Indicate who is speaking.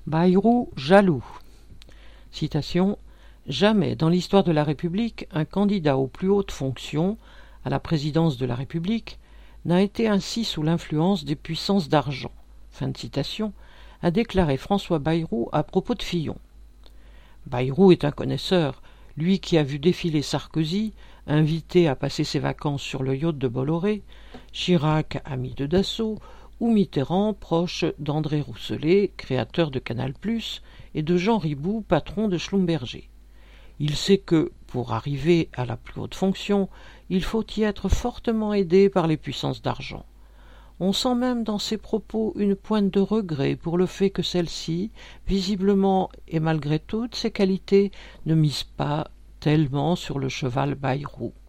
Speaker 1: Bayrou jaloux. Citation. Jamais dans l'histoire de la République un candidat aux plus hautes fonctions, à la présidence de la République, n'a été ainsi sous l'influence des puissances d'argent. Fin de citation, a déclaré François Bayrou à propos de Fillon. Bayrou est un connaisseur, lui qui a vu défiler Sarkozy, invité à passer ses vacances sur le yacht de Bolloré, Chirac, ami de Dassault, ou Mitterrand, proche d'André Rousselet, créateur de Canal+, et de Jean Riboud, patron de Schlumberger. Il sait que, pour arriver à la plus haute fonction, il faut y être fortement aidé par les puissances d'argent. On sent même dans ses propos une pointe de regret pour le fait que celle-ci, visiblement et malgré toutes ses qualités, ne mise pas tellement sur le cheval Bayrou.